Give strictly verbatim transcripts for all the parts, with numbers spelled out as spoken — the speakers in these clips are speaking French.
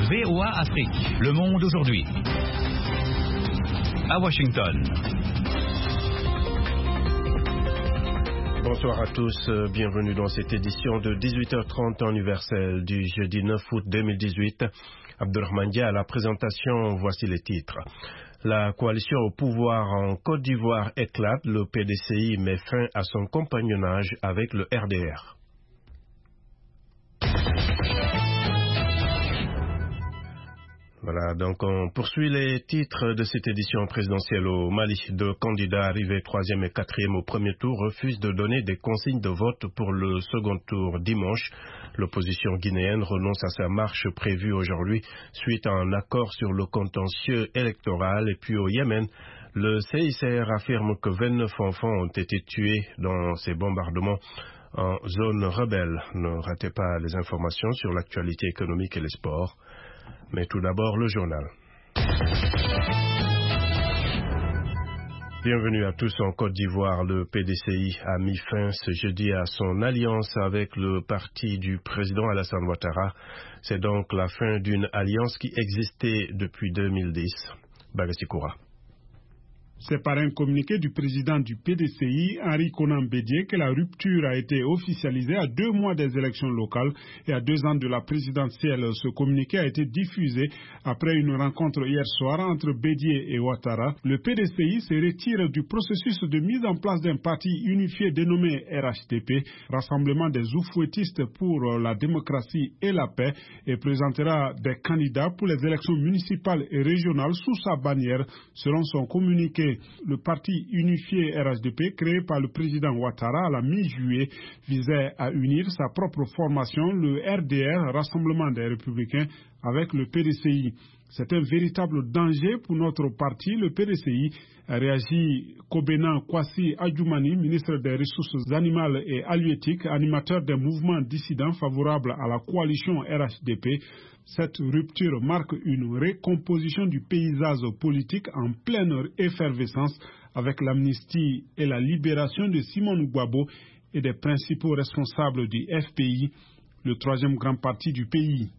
V O A Afrique, Le Monde aujourd'hui. À Washington. Bonsoir à tous, bienvenue dans cette édition de dix-huit heures trente en universel du jeudi neuf août deux mille dix-huit. Abdelrahman Dia à la présentation, voici les titres. La coalition au pouvoir en Côte d'Ivoire éclate, le P D C I met fin à son compagnonnage avec le R D R. Voilà, donc on poursuit les titres de cette édition présidentielle au Mali. Deux candidats arrivés troisième et quatrième au premier tour refusent de donner des consignes de vote pour le second tour dimanche. L'opposition guinéenne renonce à sa marche prévue aujourd'hui suite à un accord sur le contentieux électoral. Et puis au Yémen, le C I C R affirme que vingt-neuf enfants ont été tués dans ces bombardements en zone rebelle. Ne ratez pas les informations sur l'actualité économique et les sports. Mais tout d'abord, le journal. Bienvenue à tous en Côte d'Ivoire. Le P D C I a mis fin ce jeudi à son alliance avec le parti du président Alassane Ouattara. C'est donc la fin d'une alliance qui existait depuis deux mille dix. Bagassi Koura. C'est par un communiqué du président du P D C I, Henri Konan Bédié, que la rupture a été officialisée à deux mois des élections locales et à deux ans de la présidentielle. Ce communiqué a été diffusé après une rencontre hier soir entre Bédié et Ouattara. Le P D C I se retire du processus de mise en place d'un parti unifié dénommé R H D P, Rassemblement des oufouettistes pour la démocratie et la paix, et présentera des candidats pour les élections municipales et régionales sous sa bannière, selon son communiqué. Le parti unifié R H D P, créé par le président Ouattara à la mi-juillet, visait à unir sa propre formation, le R D R, Rassemblement des Républicains, avec le P D C I. C'est un véritable danger pour notre parti. Le P D C I a réagi Kobena Kwasi Adjoumani, ministre des Ressources animales et halieutiques, animateur des mouvements dissidents favorables à la coalition R H D P. Cette rupture marque une recomposition du paysage politique en pleine effervescence avec l'amnistie et la libération de Simone Gbagbo et des principaux responsables du F P I, le troisième grand parti du pays.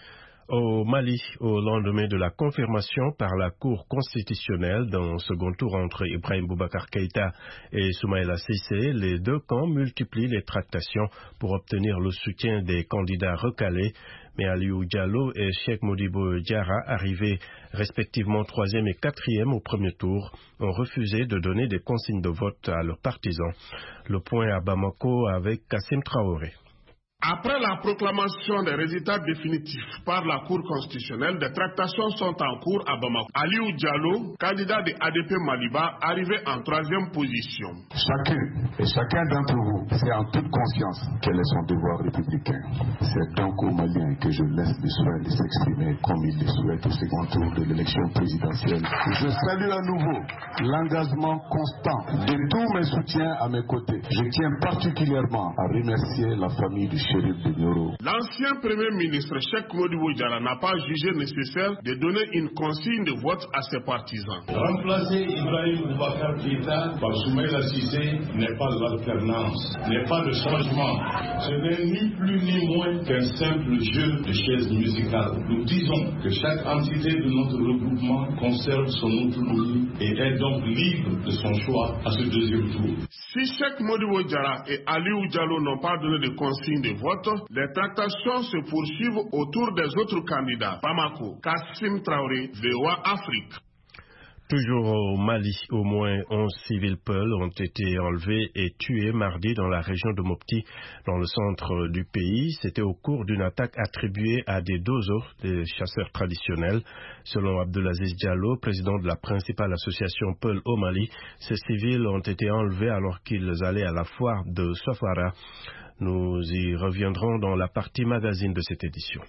Au Mali, au lendemain de la confirmation par la Cour constitutionnelle d'un second tour entre Ibrahim Boubacar Keïta et Soumaïla Cissé, les deux camps multiplient les tractations pour obtenir le soutien des candidats recalés. Mais Aliou Diallo et Cheikh Modibo Diarra, arrivés respectivement troisième et quatrième au premier tour, ont refusé de donner des consignes de vote à leurs partisans. Le point à Bamako avec Kassim Traoré. Après la proclamation des résultats définitifs par la Cour constitutionnelle, des tractations sont en cours à Bamako. Aliou Diallo, candidat de A D P Maliba, arrivé en troisième position. Chacun et chacun d'entre vous sait en toute conscience quel est son devoir républicain. C'est donc aux Maliens que je laisse le soin de s'exprimer comme ils le souhaitent au second tour de l'élection présidentielle. Je salue à nouveau l'engagement constant de tous mes soutiens à mes côtés. Je tiens particulièrement à remercier la famille du L'ancien Premier ministre Cheikh Modibo Diarra n'a pas jugé nécessaire de donner une consigne de vote à ses partisans. Remplacer Ibrahim Boubacar Keïta par Soumaïla Cissé n'est pas l'alternance, n'est pas le changement. Ce n'est ni plus ni moins qu'un simple jeu de chaises musicales. Nous disons que chaque entité de notre regroupement conserve son autonomie et est donc libre de son choix à ce deuxième tour. Si Cheikh Modibo Diarra et Aliou Diallo n'ont pas donné de consigne de vote, les tractations se poursuivent autour des autres candidats. Bamako, Kassim Traoré, V O A Afrique. Toujours au Mali, au moins onze civils peuls ont été enlevés et tués mardi dans la région de Mopti, dans le centre du pays. C'était au cours d'une attaque attribuée à des Dozo, des chasseurs traditionnels. Selon Abdelaziz Diallo, président de la principale association Peul au Mali, ces civils ont été enlevés alors qu'ils allaient à la foire de Sofara. Nous y reviendrons dans la partie magazine de cette édition.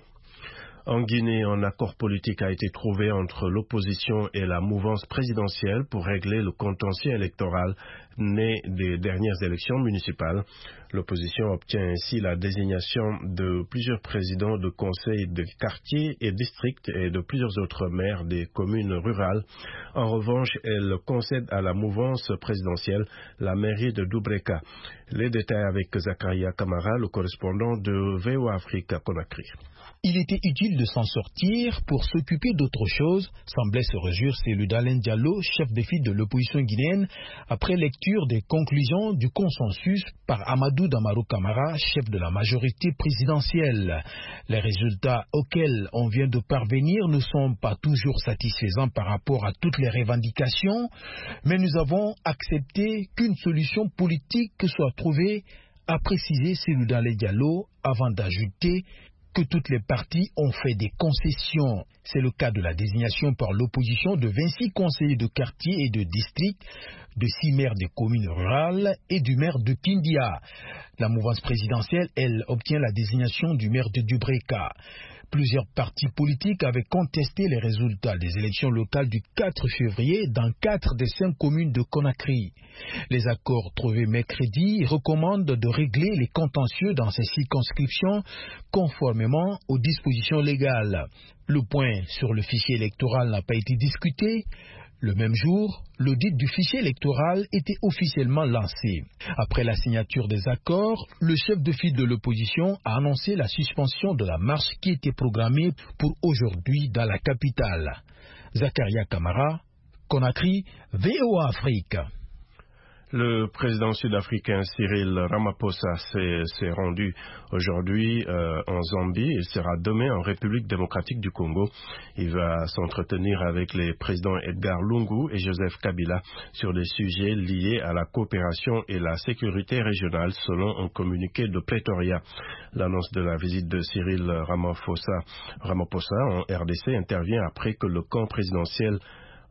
En Guinée, un accord politique a été trouvé entre l'opposition et la mouvance présidentielle pour régler le contentieux électoral né des dernières élections municipales. L'opposition obtient ainsi la désignation de plusieurs présidents de conseils de quartiers et districts et de plusieurs autres maires des communes rurales. En revanche, elle concède à la mouvance présidentielle la mairie de Doubreka. Les détails avec Zakaria Kamara, le correspondant de V O A Afrique à Conakry. Il était utile de s'en sortir pour s'occuper d'autre chose, semblait se réjouir Cellou Dalein Diallo, chef de file de l'opposition guinéenne, après lecture des conclusions du consensus par Amadou Damaro Camara, chef de la majorité présidentielle. Les résultats auxquels on vient de parvenir ne sont pas toujours satisfaisants par rapport à toutes les revendications, mais nous avons accepté qu'une solution politique soit trouvée, a précisé Cellou Dalein Diallo, avant d'ajouter que toutes les parties ont fait des concessions. C'est le cas de la désignation par l'opposition de vingt-six conseillers de quartier et de district, de six maires des communes rurales et du maire de Kindia. La mouvance présidentielle, elle, obtient la désignation du maire de Dubreka. Plusieurs partis politiques avaient contesté les résultats des élections locales du quatre février dans quatre des cinq communes de Conakry. Les accords trouvés mercredi recommandent de régler les contentieux dans ces circonscriptions conformément aux dispositions légales. Le point sur le fichier électoral n'a pas été discuté. Le même jour, l'audit du fichier électoral était officiellement lancé. Après la signature des accords, le chef de file de l'opposition a annoncé la suspension de la marche qui était programmée pour aujourd'hui dans la capitale. Zakaria Kamara, Conakry, V O A Afrique. Le président sud-africain Cyril Ramaphosa s'est rendu aujourd'hui euh, en Zambie et sera demain en République démocratique du Congo. Il va s'entretenir avec les présidents Edgar Lungu et Joseph Kabila sur des sujets liés à la coopération et la sécurité régionale, selon un communiqué de Pretoria. L'annonce de la visite de Cyril Ramaphosa, Ramaphosa en R D C intervient après que le camp présidentiel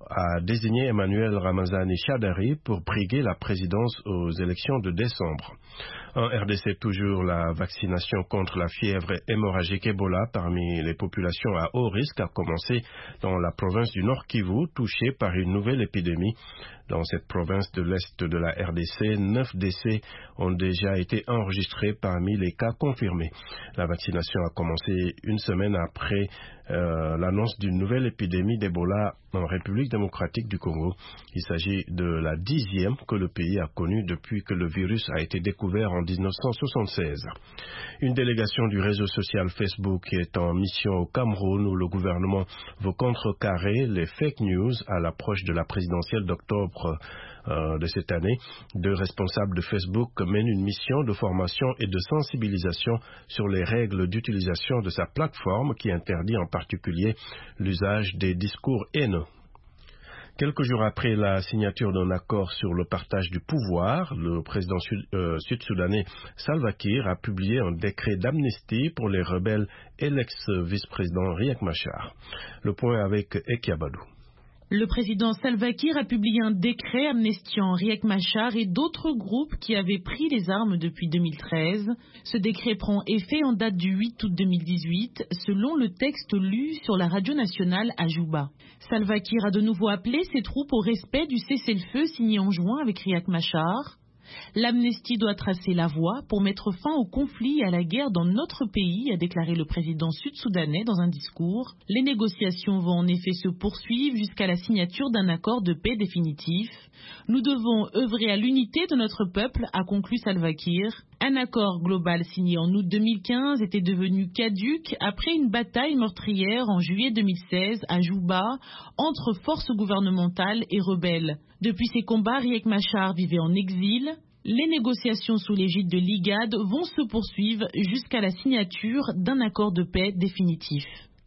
a désigné Emmanuel Ramazani Shadari pour briguer la présidence aux élections de décembre. En R D C, toujours, la vaccination contre la fièvre hémorragique Ebola parmi les populations à haut risque a commencé dans la province du Nord Kivu, touchée par une nouvelle épidémie. Dans cette province de l'Est de la R D C, neuf décès ont déjà été enregistrés parmi les cas confirmés. La vaccination a commencé une semaine après euh, l'annonce d'une nouvelle épidémie d'Ebola en République démocratique du Congo. Il s'agit de la dixième que le pays a connue depuis que le virus a été découvert en mille neuf cent soixante-seize. Une délégation du réseau social Facebook est en mission au Cameroun où le gouvernement veut contrecarrer les fake news à l'approche de la présidentielle d'octobre euh, de cette année. Deux responsables de Facebook mènent une mission de formation et de sensibilisation sur les règles d'utilisation de sa plateforme qui interdit en particulier l'usage des discours haineux. Quelques jours après la signature d'un accord sur le partage du pouvoir, le président sud, euh, sud-soudanais Salva Kiir a publié un décret d'amnistie pour les rebelles et l'ex-vice-président Riek Machar. Le point avec Ekiabadou. Le président Salva Kiir a publié un décret amnistiant Riek Machar et d'autres groupes qui avaient pris les armes depuis deux mille treize. Ce décret prend effet en date du huit août deux mille dix-huit, selon le texte lu sur la radio nationale à Juba. Salva Kiir a de nouveau appelé ses troupes au respect du cessez-le-feu signé en juin avec Riek Machar. L'amnistie doit tracer la voie pour mettre fin au conflit et à la guerre dans notre pays, a déclaré le président sud-soudanais dans un discours. Les négociations vont en effet se poursuivre jusqu'à la signature d'un accord de paix définitif. Nous devons œuvrer à l'unité de notre peuple, a conclu Salva Kiir. Un accord global signé en août deux mille quinze était devenu caduc après une bataille meurtrière en juillet deux mille seize à Juba entre forces gouvernementales et rebelles. Depuis ces combats, Riek Machar vivait en exil. Les négociations sous l'égide de l'I G A D vont se poursuivre jusqu'à la signature d'un accord de paix définitif.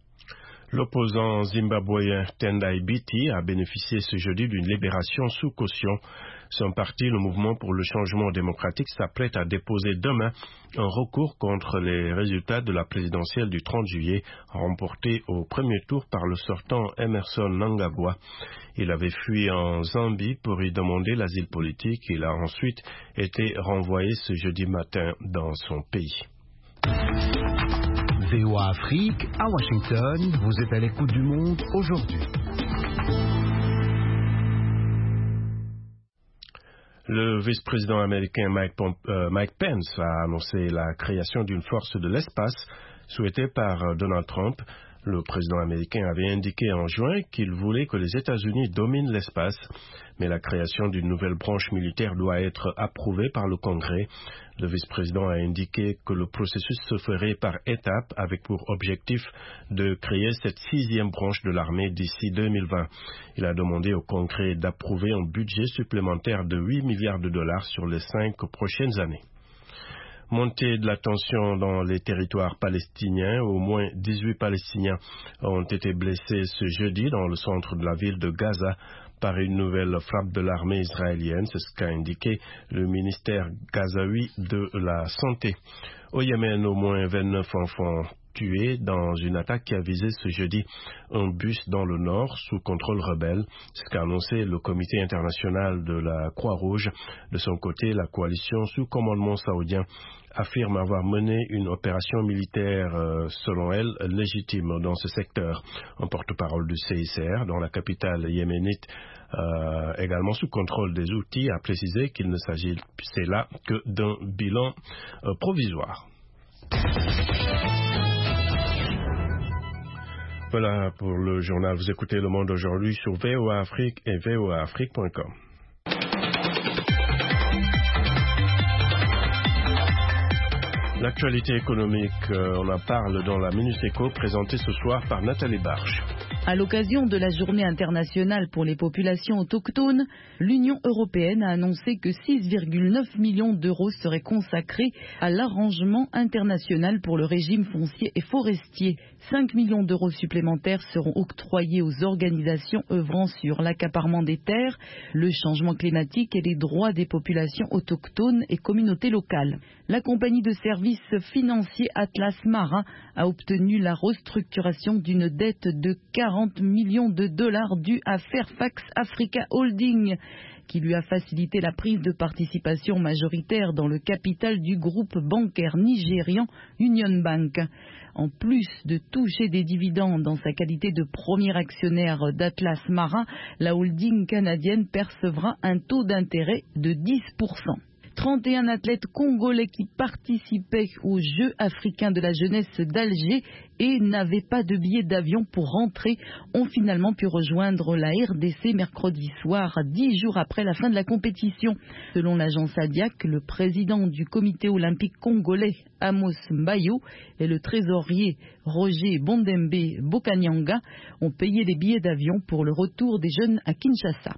L'opposant zimbabwéen Tendai Biti a bénéficié ce jeudi d'une libération sous caution. Son parti, le Mouvement pour le changement démocratique, s'apprête à déposer demain un recours contre les résultats de la présidentielle du trente juillet, remportés au premier tour par le sortant Emerson Mnangagwa. Il avait fui en Zambie pour y demander l'asile politique. Il a ensuite été renvoyé ce jeudi matin dans son pays. V O A Afrique, à Washington, vous êtes à l'écoute du monde aujourd'hui. Le vice-président américain Mike, Pomp- euh, Mike Pence a annoncé la création d'une force de l'espace souhaitée par Donald Trump. Le président américain avait indiqué en juin qu'il voulait que les États-Unis dominent l'espace, mais la création d'une nouvelle branche militaire doit être approuvée par le Congrès. Le vice-président a indiqué que le processus se ferait par étapes avec pour objectif de créer cette sixième branche de l'armée d'ici deux mille vingt. Il a demandé au Congrès d'approuver un budget supplémentaire de huit milliards de dollars sur les cinq prochaines années. Montée de la tension dans les territoires palestiniens, au moins dix-huit Palestiniens ont été blessés ce jeudi dans le centre de la ville de Gaza par une nouvelle frappe de l'armée israélienne, c'est ce qu'a indiqué le ministère gazaoui de la Santé. Au Yémen, au moins vingt-neuf enfants tués dans une attaque qui a visé ce jeudi un bus dans le nord sous contrôle rebelle. C'est ce qu'a annoncé le comité international de la Croix-Rouge. De son côté, la coalition sous commandement saoudien affirme avoir mené une opération militaire, euh, selon elle, légitime dans ce secteur. Un porte-parole du C I C R, dans la capitale yéménite, euh, également sous contrôle des outils, a précisé qu'il ne s'agissait là que d'un bilan euh, provisoire. Voilà pour le journal. Vous écoutez Le Monde aujourd'hui sur V O A Afrique et v o a afrique point com. L'actualité économique, euh, on en parle dans la Minute Éco, présentée ce soir par Nathalie Barche. À l'occasion de la Journée internationale pour les populations autochtones, l'Union européenne a annoncé que six virgule neuf millions d'euros seraient consacrés à l'arrangement international pour le régime foncier et forestier. cinq millions d'euros supplémentaires seront octroyés aux organisations œuvrant sur l'accaparement des terres, le changement climatique et les droits des populations autochtones et communautés locales. La compagnie de services financiers Atlas Marin a obtenu la restructuration d'une dette de quarante millions de dollars due à Fairfax Africa Holding, qui lui a facilité la prise de participation majoritaire dans le capital du groupe bancaire nigérian Union Bank. En plus de toucher des dividendes dans sa qualité de premier actionnaire d'Atlas Marin, la holding canadienne percevra un taux d'intérêt de dix pour cent. trente et un athlètes congolais qui participaient aux Jeux africains de la jeunesse d'Alger et n'avaient pas de billet d'avion pour rentrer ont finalement pu rejoindre la R D C mercredi soir, dix jours après la fin de la compétition. Selon l'agence Adiac, le président du comité olympique congolais, Amos Mbayo, et le trésorier Roger Bondembe Bokanyanga ont payé les billets d'avion pour le retour des jeunes à Kinshasa.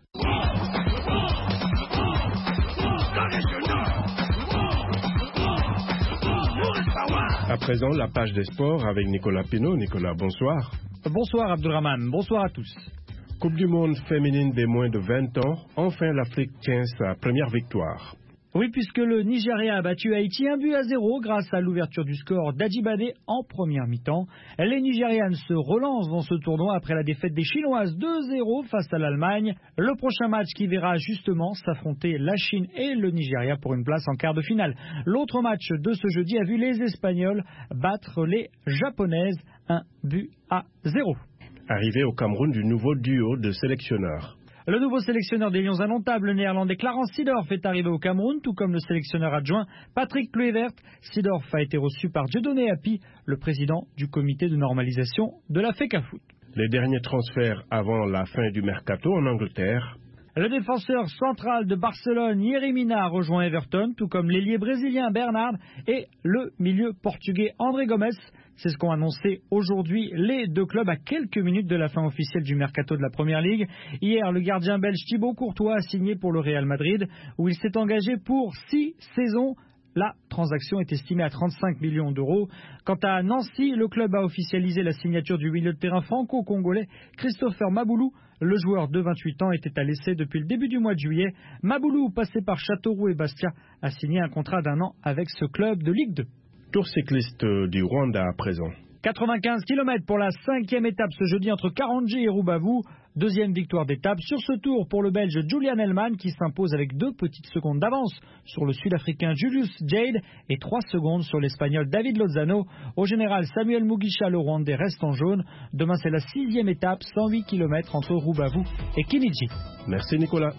À présent, la page des sports avec Nicolas Pinault. Nicolas, bonsoir. Bonsoir Abdelrahman, bonsoir à tous. Coupe du monde féminine des moins de vingt ans, enfin l'Afrique tient sa première victoire. Oui, puisque le Nigeria a battu Haïti un but à zéro grâce à l'ouverture du score d'Adjibade en première mi-temps. Les Nigérianes se relancent dans ce tournoi après la défaite des Chinoises deux zéro face à l'Allemagne. Le prochain match qui verra justement s'affronter la Chine et le Nigeria pour une place en quart de finale. L'autre match de ce jeudi a vu les Espagnols battre les Japonaises un but à zéro. Arrivé au Cameroun du nouveau duo de sélectionneurs. Le nouveau sélectionneur des Lions indomptables, le néerlandais Clarence Seedorf, est arrivé au Cameroun, tout comme le sélectionneur adjoint Patrick Kluivert. Seedorf a été reçu par Dieudonné Hapi, le président du comité de normalisation de la FECAFOOT. Les derniers transferts avant la fin du mercato en Angleterre. Le défenseur central de Barcelone, Yerry Mina, a rejoint Everton, tout comme l'ailier brésilien Bernard et le milieu portugais André Gomes. C'est ce qu'ont annoncé aujourd'hui les deux clubs à quelques minutes de la fin officielle du mercato de la Première Ligue. Hier, le gardien belge Thibaut Courtois a signé pour le Real Madrid, où il s'est engagé pour six saisons. La transaction est estimée à trente-cinq millions d'euros. Quant à Nancy, le club a officialisé la signature du milieu de terrain franco-congolais Christopher Maboulou. Le joueur de vingt-huit ans était à l'essai depuis le début du mois de juillet. Maboulou, passé par Châteauroux et Bastia, a signé un contrat d'un an avec ce club de Ligue deux. Tour cycliste du Rwanda à présent. quatre-vingt-quinze kilomètres pour la cinquième étape ce jeudi entre Karongi et Rubavu. Deuxième victoire d'étape sur ce tour pour le Belge Julian Hellman qui s'impose avec deux petites secondes d'avance sur le Sud-Africain Julius Jade et trois secondes sur l'Espagnol David Lozano. Au général, Samuel Mugisha, le Rwandais, reste en jaune. Demain, c'est la sixième étape, cent huit kilomètres entre Rubavu et Kinigi. Merci Nicolas.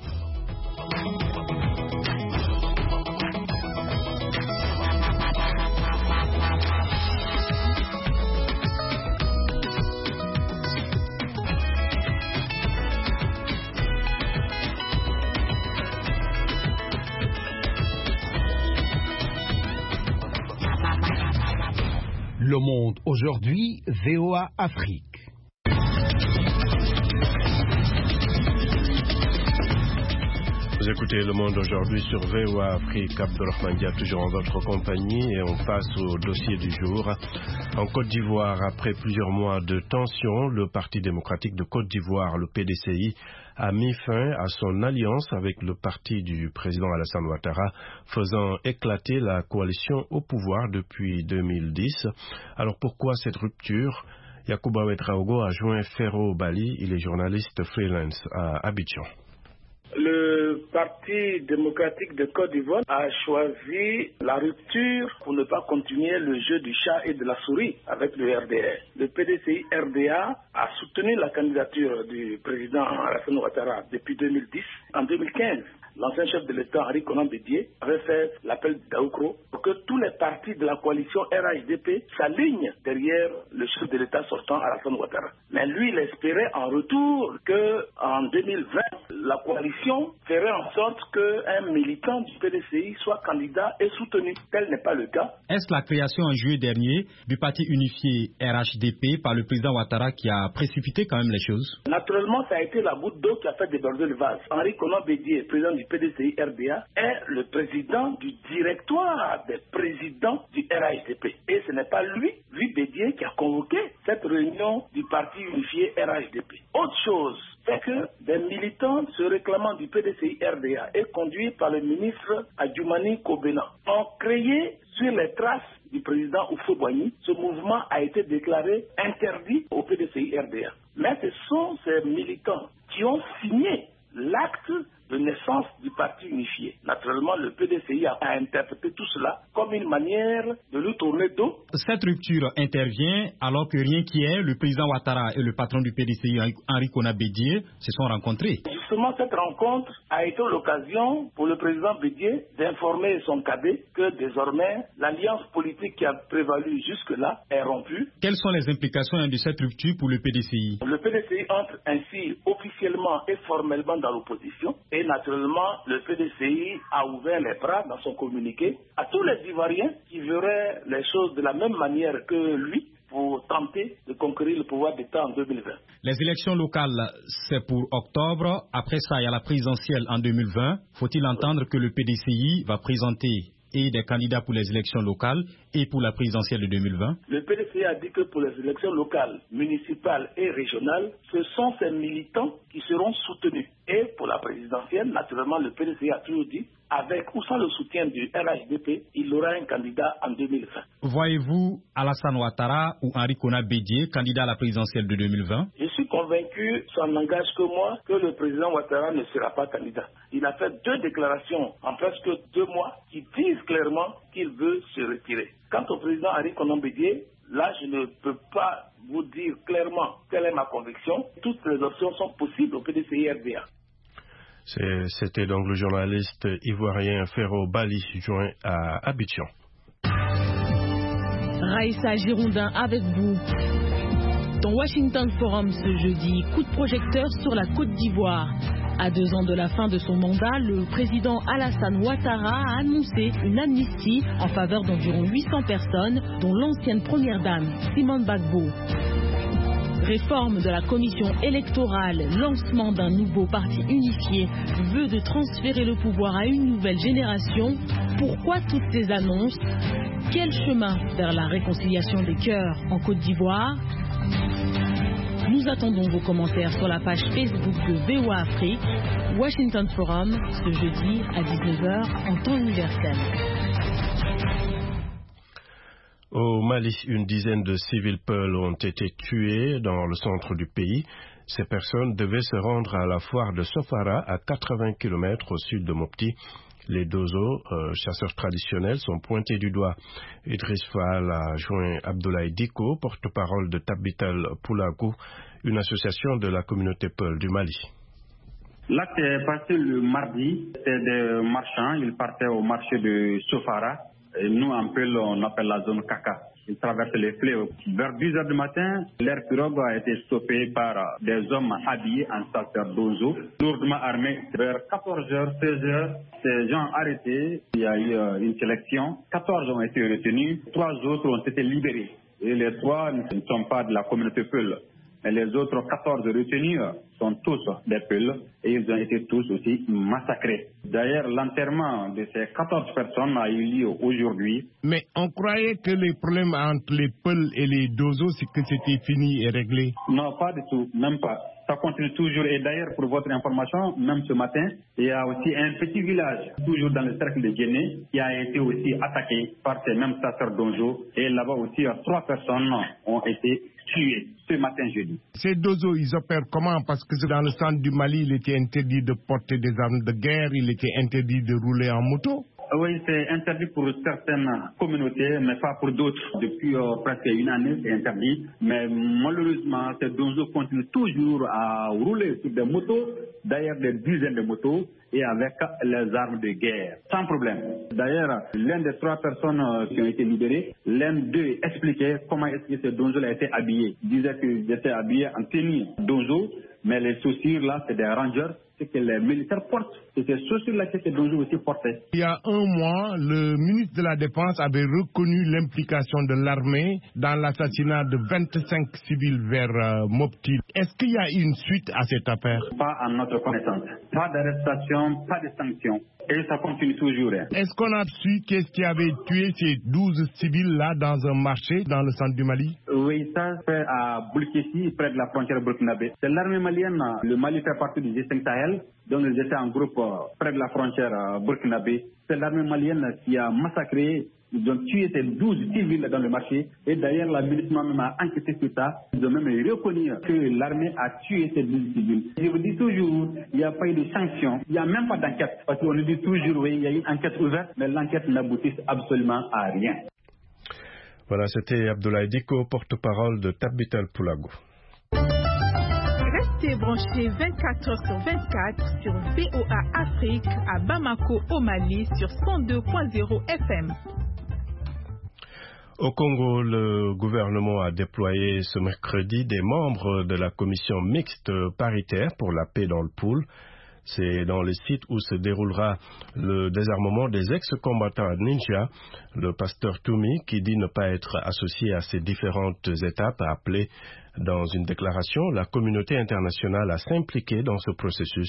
Le Monde aujourd'hui, V O A Afrique. Vous écoutez Le Monde aujourd'hui sur V O A Afrique. Abdelrahman Dia toujours en votre compagnie et on passe au dossier du jour. En Côte d'Ivoire, après plusieurs mois de tension, le Parti démocratique de Côte d'Ivoire, le P D C I, a mis fin à son alliance avec le parti du président Alassane Ouattara, faisant éclater la coalition au pouvoir depuis deux mille dix. Alors pourquoi cette rupture? Yacouba Ouedraogo a joint Ferro Bali, il est journaliste freelance à Abidjan. Le Parti démocratique de Côte d'Ivoire a choisi la rupture pour ne pas continuer le jeu du chat et de la souris avec le R D A. Le P D C I R D A a soutenu la candidature du président Alassane Ouattara depuis deux mille dix. En deux mille quinze, l'ancien chef de l'État, Henri Konan Bédié, avait fait l'appel d'Aoukro pour que tous les partis de la coalition R H D P s'alignent derrière le chef de l'État sortant, Alassane Ouattara. Mais lui, il espérait en retour qu'en deux mille vingt, la coalition ferait en sorte qu'un militant du P D C I soit candidat et soutenu. Tel n'est pas le cas. Est-ce la création en juillet dernier du parti unifié R H D P par le président Ouattara qui a précipité quand même les choses? Naturellement, ça a été la goutte d'eau qui a fait déborder le vase. Henri Konan Bédié, président du P D C I R D A, est le président du directoire des présidents du R H D P. Et ce n'est pas lui, lui Bédié, qui a convoqué cette réunion du parti unifié R H D P. Autre chose, c'est que des militants se réclamant du P D C I R D A et conduits par le ministre Adjoumani Kobena ont créé sur les traces du président Oufo-Boigny. Ce mouvement a été déclaré interdit au P D C I R D A. Mais ce sont ces militants qui ont signé l'acte de naissance du parti unifié. Naturellement, le P D C I a interprété tout cela comme une manière de lui tourner dos. Cette rupture intervient alors que rien qui est, le président Ouattara et le patron du P D C I, Henri Konan Bédié, se sont rencontrés. Justement, cette rencontre a été l'occasion pour le président Bédié d'informer son cadet que désormais, l'alliance politique qui a prévalu jusque-là est rompue. Quelles sont les implications de cette rupture pour le P D C I? Le P D C I entre ainsi officiellement et formellement dans l'opposition. Et naturellement, le P D C I a ouvert les bras dans son communiqué à tous les Ivoiriens qui verraient les choses de la même manière que lui pour tenter de conquérir le pouvoir d'État en deux mille vingt. Les élections locales, c'est pour octobre. Après ça, il y a la présidentielle en deux mille vingt. Faut-il entendre que le P D C I va présenter et des candidats pour les élections locales et pour la présidentielle de deux mille vingt? Le P D C I a dit que pour les élections locales, municipales et régionales, ce sont ces militants qui seront soutenus. Et pour la présidentielle, naturellement, le P D C I a toujours dit, avec ou sans le soutien du R H D P, il aura un candidat en deux mille vingt. Voyez-vous Alassane Ouattara ou Henri Konan Bédié, candidat à la présidentielle de deux mille vingt? Je suis convaincu, ça n'engage que moi, que le président Ouattara ne sera pas candidat. Il a fait deux déclarations en presque deux mois qui disent clairement qu'il veut se retirer. Quant au président Henri Konan Bédié, là, je ne peux pas vous dire clairement quelle est ma conviction. Toutes les options sont possibles au P D C I R D A. C'était donc le journaliste ivoirien Ferro Bali, joint à Abidjan. Raïssa Girondin avec vous. Dans Washington Forum ce jeudi, coup de projecteur sur la Côte d'Ivoire. À deux ans de la fin de son mandat, le président Alassane Ouattara a annoncé une amnistie en faveur d'environ huit cents personnes, dont l'ancienne première dame, Simone Gbagbo. Réforme de la commission électorale, lancement d'un nouveau parti unifié, vœu de transférer le pouvoir à une nouvelle génération. Pourquoi toutes ces annonces? Quel chemin vers la réconciliation des cœurs en Côte d'Ivoire? Nous attendons vos commentaires sur la page Facebook de V O A Afrique, Washington Forum, ce jeudi à dix-neuf heures en temps universel. Au Mali, une dizaine de civils Peul ont été tués dans le centre du pays. Ces personnes devaient se rendre à la foire de Sofara, à quatre-vingts kilomètres au sud de Mopti. Les Dozo, euh, chasseurs traditionnels, sont pointés du doigt. Idriss Fall a joint Abdoulaye Diko, porte-parole de Tabital Poulagou, une association de la communauté Peul du Mali. L'acte est passé le mardi. C'était des marchands. Ils partaient au marché de Sofara. Et nous, en Peul, on appelle la zone Kaka. Ils traversaient les fleuves. Vers dix heures du matin, leur pirogue a été stoppée par des hommes habillés en sacerdozo, lourdement armés. Vers quatorze heures, seize heures, ces gens arrêtés. Il y a eu une sélection. quatorze ont été retenus. Trois autres ont été libérés. et les trois ne sont pas de la communauté Peul. Mais les autres quatorze retenus sont tous des Peuls et ils ont été tous aussi massacrés. D'ailleurs, l'enterrement de ces quatorze personnes a eu lieu aujourd'hui. Mais on croyait que les problèmes entre les Peuls et les Dozo, c'est que c'était fini et réglé. Non, pas du tout, même pas. Ça continue toujours. Et d'ailleurs, pour votre information, même ce matin, il y a aussi un petit village, toujours dans le cercle de Guinée, qui a été aussi attaqué par ces mêmes chasseurs Dozo. Et là-bas aussi, trois personnes ont été tuées ce matin jeudi. Ces Dozo, ils opèrent comment? Parce que dans le centre du Mali, il était interdit de porter des armes de guerre, il était interdit de rouler en moto. Oui, c'est interdit pour certaines communautés, mais pas pour d'autres. Depuis euh, presque une année, c'est interdit. Mais malheureusement, ces Dozo continuent toujours à rouler sur des motos, d'ailleurs des dizaines de motos, et avec les armes de guerre, sans problème. D'ailleurs, l'un des trois personnes qui ont été libérées, l'un d'eux expliquait comment est-ce que ces Dozo a été habillé. Il disait qu'ils étaient habillés en tenue Dozo, mais les chaussures là, c'est des rangers. C'est que les militaires portent. C'est ces chaussures-là que ces Dozo aussi portaient. Il y a un mois, le ministre de la Défense avait reconnu l'implication de l'armée dans l'assassinat de vingt-cinq civils vers euh, Mopti. Est-ce qu'il y a une suite à cette affaire? Pas à notre connaissance. Pas d'arrestation, pas de sanctions. Et ça continue toujours. Est-ce qu'on a su qu'est-ce qui avait tué ces douze civils-là dans un marché dans le centre du Mali? Oui, ça c'est à Boulkessi, près de la frontière burkinabé. C'est l'armée malienne. Le Mali fait partie du G cinq Sahel, donc ils étaient en groupe près de la frontière burkinabé. C'est l'armée malienne qui a massacré, ils ont tué ces douze civils dans le marché. Et d'ailleurs, la milice même a enquêté sur ça. Ils ont même reconnu que l'armée a tué ces douze civils. Je vous dis toujours, il n'y a pas eu de sanctions. Il n'y a même pas d'enquête. Parce qu'on nous dit toujours, oui, il y a une enquête ouverte, mais l'enquête n'aboutit absolument à rien. Voilà, c'était Abdoulaye Diko, porte-parole de Tabital Poulago. Restez branchés vingt-quatre heures sur vingt-quatre sur V O A Afrique à Bamako au Mali sur cent deux point zéro F M. Au Congo, le gouvernement a déployé ce mercredi des membres de la commission mixte paritaire pour la paix dans le Poul. C'est dans le site où se déroulera le désarmement des ex-combattants ninja. Le pasteur Toumi, qui dit ne pas être associé à ces différentes étapes, a appelé dans une déclaration la communauté internationale à s'impliquer dans ce processus.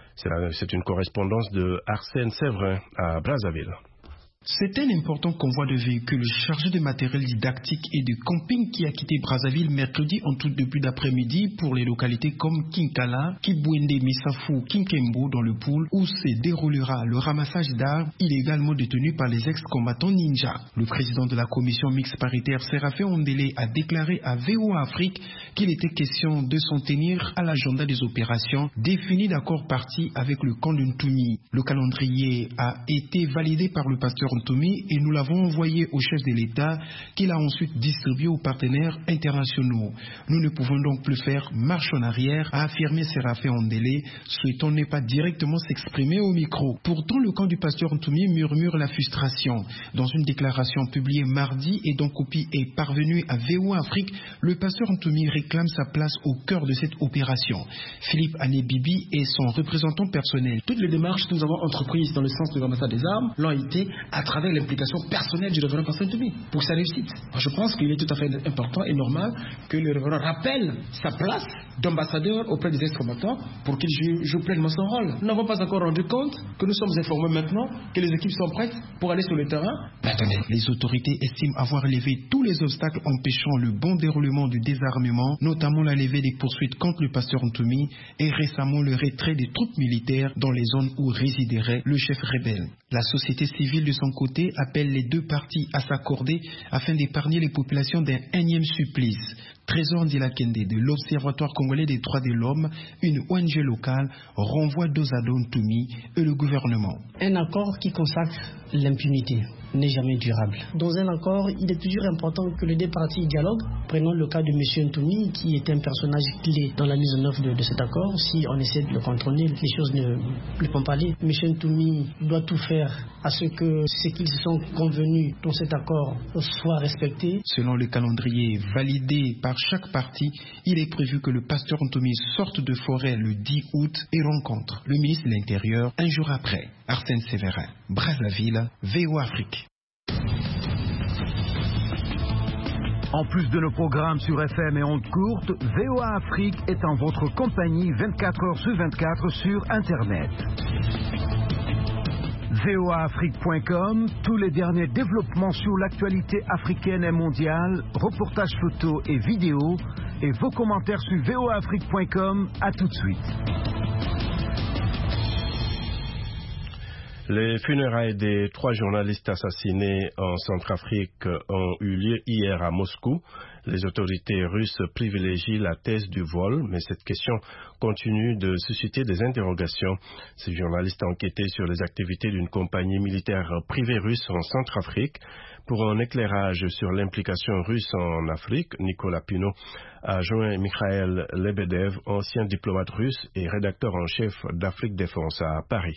C'est une correspondance de Arsène Séverin à Brazzaville. C'est un important convoi de véhicules chargés de matériel didactique et de camping qui a quitté Brazzaville mercredi en tout début d'après-midi pour les localités comme Kinkala, Kibwende, Missafu, Kinkembo dans le Poul où se déroulera le ramassage d'armes illégalement détenues par les ex-combattants ninja. Le président de la commission mixte paritaire Séraphin Ondélé a déclaré à V O A Afrique qu'il était question de s'en tenir à l'agenda des opérations défini d'accord parti avec le camp de Ntoumi. Le calendrier a été validé par le pasteur Ntoumi et nous l'avons envoyé au chef de l'État qu'il a ensuite distribué aux partenaires internationaux. Nous ne pouvons donc plus faire marche en arrière, a affirmé Séraphin Ondélé, souhaitant ne pas directement s'exprimer au micro. Pourtant, le camp du pasteur Ntoumi murmure la frustration. Dans une déclaration publiée mardi et dont copie est parvenue à V O A Afrique, le pasteur Ntoumi réclame sa place au cœur de cette opération. Philippe Anébibi est son représentant personnel. Toutes les démarches que nous avons entreprises dans le sens de l'ambassade des armes l'ont été à travers l'implication personnelle du révérend pasteur Ntoumi pour sa réussite. Je pense qu'il est tout à fait important et normal que le révérend rappelle sa place d'ambassadeur auprès des ex-combattants pour qu'il joue, joue pleinement son rôle. Nous n'avons pas encore rendu compte que nous sommes informés maintenant que les équipes sont prêtes pour aller sur le terrain. Attendez. Les autorités estiment avoir levé tous les obstacles empêchant le bon déroulement du désarmement, notamment la levée des poursuites contre le pasteur Ntoumi et récemment le retrait des troupes militaires dans les zones où résiderait le chef rebelle. La société civile de son côté appelle les deux parties à s'accorder afin d'épargner les populations d'un énième supplice. Trésor Ndila-Kende de l'Observatoire congolais des droits de l'homme, une O N G locale, renvoie dos à dos Ntoumi et le gouvernement. Un accord qui consacre l'impunité n'est jamais durable. Dans un accord, il est toujours important que les deux parties dialoguent. Prenons le cas de M. Ntoumi, qui est un personnage clé dans la mise en œuvre de, de cet accord. Si on essaie de le contrôler, les choses ne, ne vont pas aller. M. Ntoumi doit tout faire à ce que ce qu'ils se sont convenus dans cet accord soit respecté. Selon le calendrier validé par chaque partie, il est prévu que le pasteur Ntoumi sorte de forêt le dix août et rencontre le ministre de l'Intérieur un jour après. Arsène Séverin, Brazzaville, V O A Afrique. En plus de nos programmes sur F M et ondes courtes, V O A Afrique est en votre compagnie vingt-quatre heures sur vingt-quatre sur Internet. V O A Afrique point com, tous les derniers développements sur l'actualité africaine et mondiale, reportages photos et vidéos, et vos commentaires sur V O A Afrique point com. À tout de suite. Les funérailles des trois journalistes assassinés en Centrafrique ont eu lieu hier à Moscou. Les autorités russes privilégient la thèse du vol, mais cette question continue de susciter des interrogations. Ces journalistes enquêtaient sur les activités d'une compagnie militaire privée russe en Centrafrique. Pour un éclairage sur l'implication russe en Afrique, Nicolas Pinault a joint Mikhail Lebedev, ancien diplomate russe et rédacteur en chef d'Afrique Défense à Paris.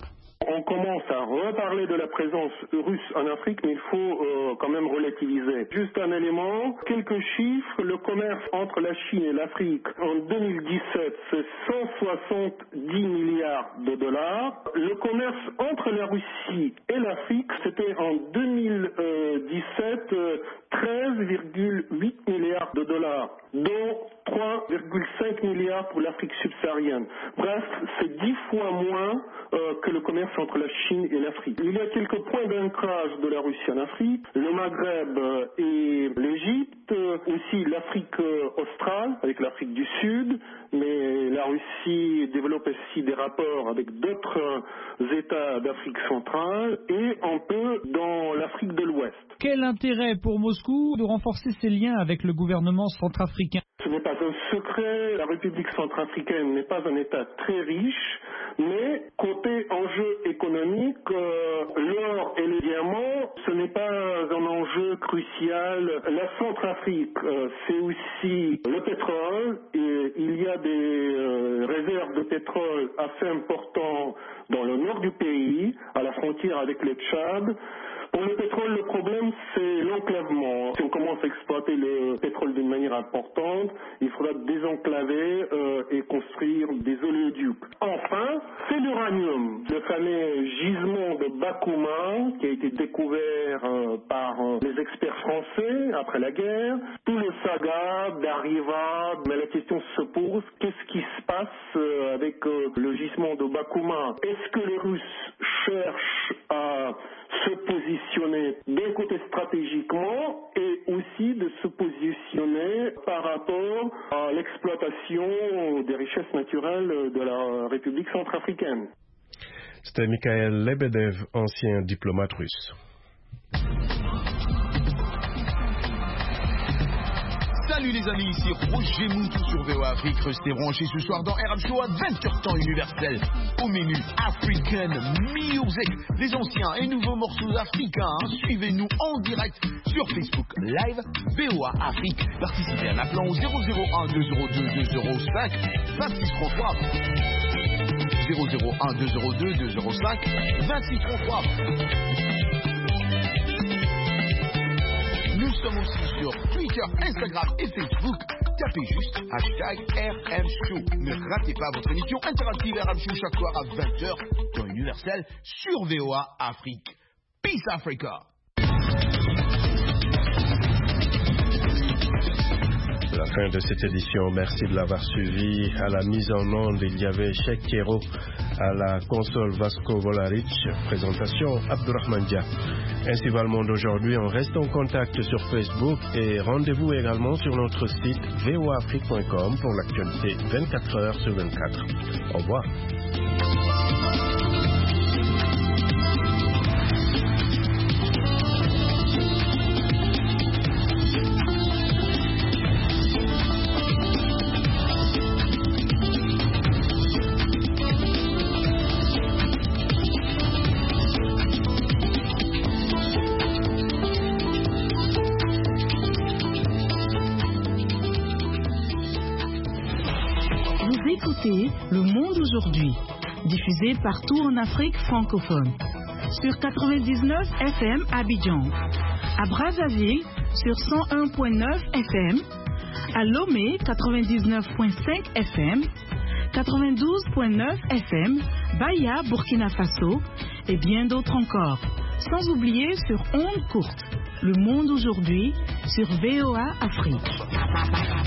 On commence à reparler de la présence russe en Afrique, mais il faut euh, quand même relativiser. Juste un élément, quelques chiffres. Le commerce entre la Chine et l'Afrique en deux mille dix-sept, c'est cent soixante-dix milliards de dollars. Le commerce entre la Russie et l'Afrique, c'était en deux mille dix-sept euh, treize virgule huit milliards de dollars, dont trois virgule cinq milliards pour l'Afrique subsaharienne. Bref, c'est dix fois moins euh, que le commerce entre la Chine et l'Afrique. Il y a quelques points d'ancrage de la Russie en Afrique, le Maghreb euh, et l'Égypte, euh, aussi l'Afrique euh, australe avec l'Afrique du Sud, mais la Russie développe aussi des rapports avec d'autres euh, États d'Afrique centrale et un peu dans l'Afrique de l'Ouest. Quel intérêt pour Moscou de renforcer ses liens avec le gouvernement centrafricain? Ce n'est pas un secret, la République centrafricaine n'est pas un État très riche, mais côté enjeu économique, euh, l'or et les diamants, ce n'est pas un enjeu crucial. La Centrafrique, euh, c'est aussi le pétrole, et il y a des euh, réserves de pétrole assez importantes dans le nord du pays, à la frontière avec le Tchad. Pour le pétrole, le problème, c'est l'enclavement. Si on commence à exploiter le pétrole d'une manière importante, il faudra désenclaver euh, et construire des oléoducs. Enfin, c'est l'uranium, le fameux gisement de Bakouma qui a été découvert euh, par euh, les experts français après la guerre. Tout le saga d'Arriva, mais la question se pose, qu'est-ce qui se passe euh, avec euh, le gisement de Bakouma? Est-ce que les Russes cherchent à se positionner d'un côté stratégiquement et aussi de se positionner par rapport à l'exploitation des richesses naturelles de la République centrafricaine? C'était Mikhail Lebedev, ancien diplomate russe. Salut les amis, ici Roger Moutou sur V O A Afrique. Restez branchés ce soir dans R M Show à vingt heures temps universel. Au menu African Music, les anciens et nouveaux morceaux africains. Hein. Suivez-nous en direct sur Facebook Live V O A Afrique. Participez en appelant au zéro zéro un deux zéro deux deux zéro cinq vingt-six trente-trois. zéro zéro un deux zéro deux deux zéro cinq vingt-six trente-trois. Nous sommes aussi sur Twitter, Instagram et Facebook. Tapez juste hashtag R M Show. Ne ratez pas votre émission interactive R M Show chaque soir à vingt heures dans Universel sur V O A Afrique. Peace Africa. La fin de cette édition, merci de l'avoir suivi. À la mise en onde, il y avait Cheikh Kero, à la console Vasco Volaric, présentation Abdourahmane Dia. Ainsi va le monde aujourd'hui. On reste en contact sur Facebook et rendez-vous également sur notre site v o a afrique point com pour l'actualité vingt-quatre heures sur vingt-quatre. Au revoir. Le Monde aujourd'hui, diffusé partout en Afrique francophone. Sur quatre-vingt-dix-neuf F M à Abidjan, à Brazzaville sur cent un virgule neuf F M, à Lomé quatre-vingt-dix-neuf virgule cinq F M, quatre-vingt-douze virgule neuf F M, Baya, Burkina Faso et bien d'autres encore. Sans oublier sur ondes courtes. Le monde aujourd'hui sur V O A Afrique.